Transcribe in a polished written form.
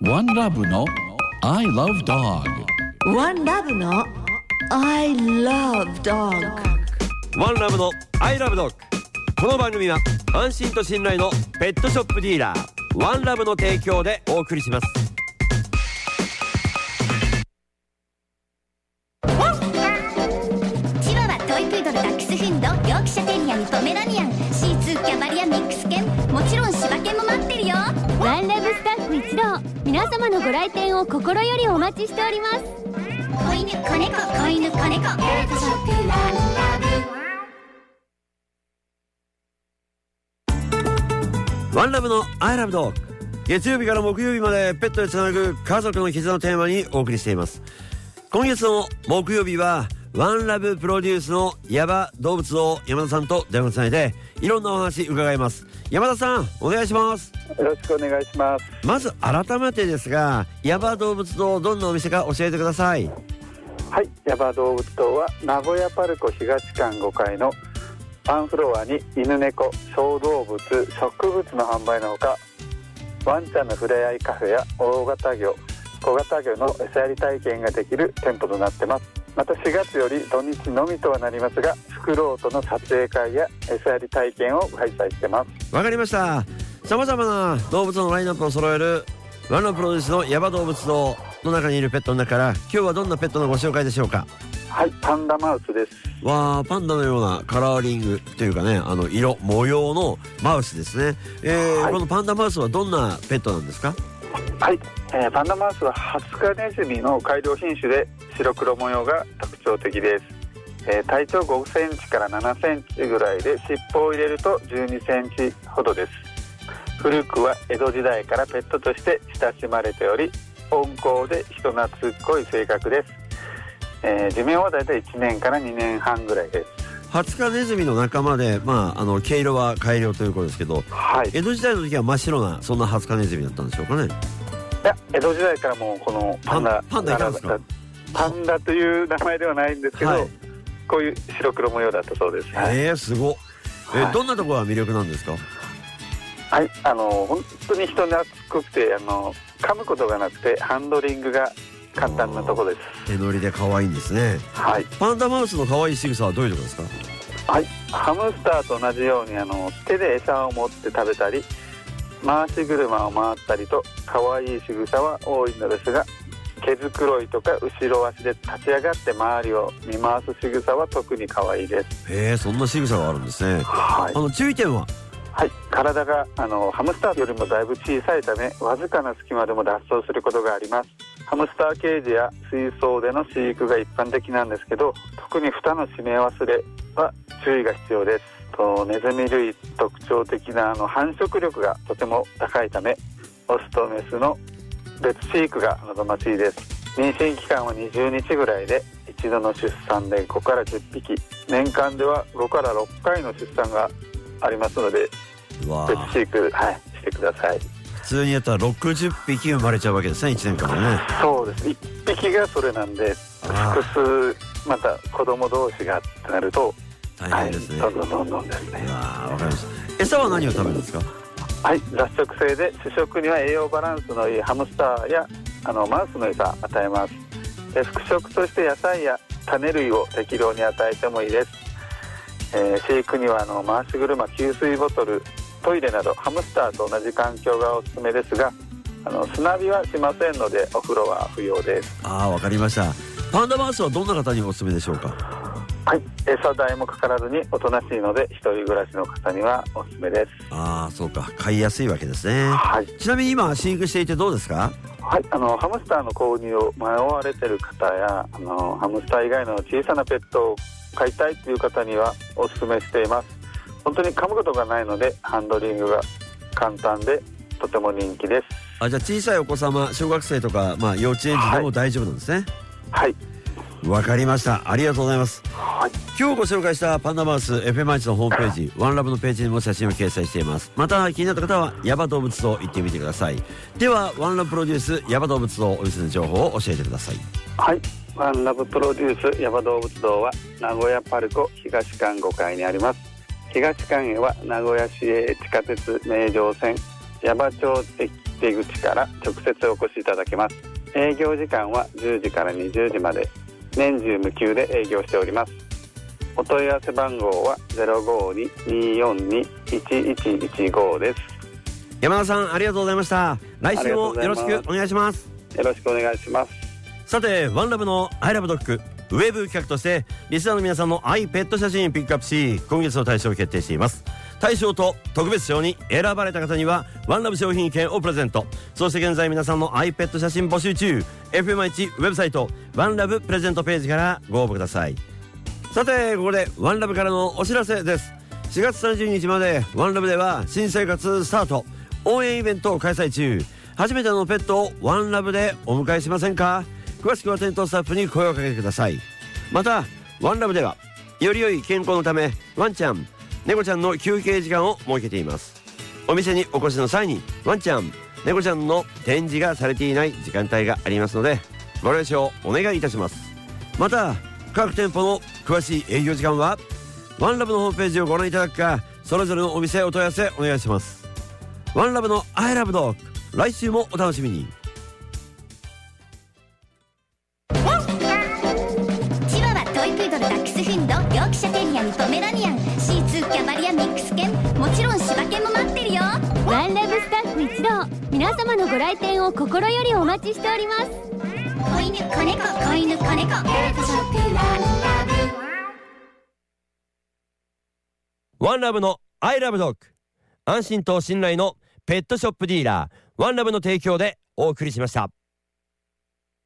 One Love の I Love Dog。 One Love の I Love Dog。 ワンラブのアイラブドッグ。この番組は安心と信頼のペットショップディーラーワンラブの提供でお送りします。 チワワ、トイプードル、ダックスフンド、ヨークシャテリアにポメラニアン、シーツー、キャバリア、ミックス犬、もちろん柴犬も待ってるよ。 ワンラブスタッフ一同、皆様のご来店を心よりお待ちしております。 子犬、子猫、子犬、子猫、ペットショップワンラブ。 ワンラブのアイラブドッグ。月曜日から木曜日までペットでつなぐ家族の絆のテーマにお送りしています。今月の木曜日はワンラブプロデュースのヤバ動物王山田さんと電話つないでいろんなお話伺います。山田さん、お願いします。 よろしくお願いします。 まず改めてですが、ヤバ動物堂どんなお店か教えてください。 はい、ヤバ動物堂は名古屋パルコ東館5階のワンフロアに犬猫、小動物、植物の販売のほか、ワンちゃんの触れ合いカフェや大型魚、小型魚の餌やり体験ができる店舗となっています。また4月より土日のみとはなりますが、フクロウとの撮影会や餌やり体験を開催しています。 わかりました。さまざまな動物のラインナップを揃えるワンラブプロデュースのヤバ動物堂の中にいるペットの中から今日はどんなペットのご紹介でしょうか。 はい、パンダマウスです。 わー、パンダのようなカラーリングというかね、色模様のマウスですね。はい、このパンダマウスはどんなペットなんですか。 はい、パンダマウスはハツカネズミの改良品種で白黒模様が特徴的です。体長5センチから7センチぐらいで、尻尾を入れると12センチほどです。古くは江戸時代からペットとして親しまれており、温厚で人懐っこい性格です。寿命はだいたい1年から2年半ぐらいです。 ハツカネズミの仲間で、毛色は改良ということですけど、はい、江戸時代の時は真っ白なそんなハツカネズミだったんでしょうかね。 いや、江戸時代からもうこのパンダいたんですか。 パンダという名前ではないんですけど、はい、こういう白黒模様だったそうです。 すごっ。どんなところが魅力なんですか。 はい、本当に人懐っこくて、噛むことがなくてハンドリングが簡単なところです。 手乗りで可愛いんですね。はい。パンダマウスの可愛い仕草はどういうところですか。 はい、ハムスターと同じように手で餌を持って食べたり、回し車を回ったりと可愛い仕草は多いのですが、毛づくろいとか後ろ足で立ち上がって周りを見回す仕草は特に可愛いです。 へえ、そんな仕草があるんですね。はい。注意点は。 はい、体がハムスターよりもだいぶ小さいため、わずかな隙間でも脱走することがあります。ハムスターケージや水槽での飼育が一般的なんですけど、特に蓋の閉め忘れは注意が必要です。ネズミ類特徴的な繁殖力がとても高いため、オスとメスの別飼育が望ましいです。妊娠期間は20日ぐらいで、一度の出産で5から10匹、年間では5から6回の出産がありますので、別飼育、してください。 普通にやったら60匹生まれちゃうわけですね、1年間でね。 そうです。1匹がそれなんで、複数また子供同士がってなると大変ですね。 どんどんですね。 わかりました。餌は何を食べるんですか。 はい、雑食性で主食には栄養バランスのいいハムスターやマウスの餌を与えます。副食として野菜や種類を適量に与えてもいいです。飼育には回し車、給水ボトル、トイレなどハムスターと同じ環境がおすすめですが、砂浴びはしませんのでお風呂は不要です。 わかりました。パンダマウスはどんな方におすすめでしょうか。 はい、餌代もかからずにおとなしいので、一人暮らしの方にはおすすめです。 そうか、飼いやすいわけですね。 はい。 ちなみに今飼育していてどうですか。 はい、ハムスターの購入を迷われている方やハムスター以外の小さなペットを飼いたいという方にはおすすめしています。本当に噛むことがないので、ハンドリングが簡単でとても人気です。 じゃあ小さいお子様、小学生とか、幼稚園児でも大丈夫なんですね。はい、わかりました。ありがとうございます。はい、今日ご紹介したパンダマウス FM1 のホームページ、ワンラブのページにも写真を掲載しています。また気になった方はヤバ動物堂行ってみてください。ではワンラブプロデュースヤバ動物堂お店の情報を教えてください。 はい、ワンラブプロデュースヤバ動物堂は名古屋パルコ東館5階にあります。東館へは名古屋市営地下鉄名城線矢場町駅出口から直接お越しいただけます。営業時間は10時から20時まで、年中無休で営業しております。お問い合わせ番号は 052-242-1115 です。 山田さん、ありがとうございました。来週もよろしくお願いします。 よろしくお願いします。 さて、ワンラブの I love dog ウェブ企画としてリスナーの皆さんの愛ペット写真ピックアップし、今月の大賞を決定しています。大賞と特別賞に選ばれた方にはワンラブ商品券をプレゼント。そして現在皆さんの愛ペット写真募集中。 FM1 ウェブサイトワンラブプレゼントページからご応募ください。さて、ここでワンラブからのお知らせです。4月30日までワンラブでは新生活スタート応援イベントを開催中。初めてのペットをワンラブでお迎えしませんか？詳しくは店頭スタッフに声をかけてください。またワンラブではより良い健康のためワンちゃん猫ちゃんの休憩時間を設けています。お店にお越しの際にワンちゃん猫ちゃんの展示がされていない時間帯がありますのでご了承お願いいたします。また各店舗の詳しい営業時間はワンラブのホームページをご覧いただくか、それぞれのお店へお問い合わせお願いします。ワンラブの I love dog、 来週もお楽しみに。 チワワ、トイプードル、ダックスフンド、ヨークシャテリアン、ポメラニアン、シーツー、キャバリア、ミックス犬、もちろん柴犬も待ってるよ。 ワンラブスタッフ一同、皆様のご来店を心よりお待ちしております。 子犬、子猫、子犬、子猫、ペットショップワンラワンラブの I love dog、 安心と信頼のペットショップディーラーワンラブの提供でお送りしました。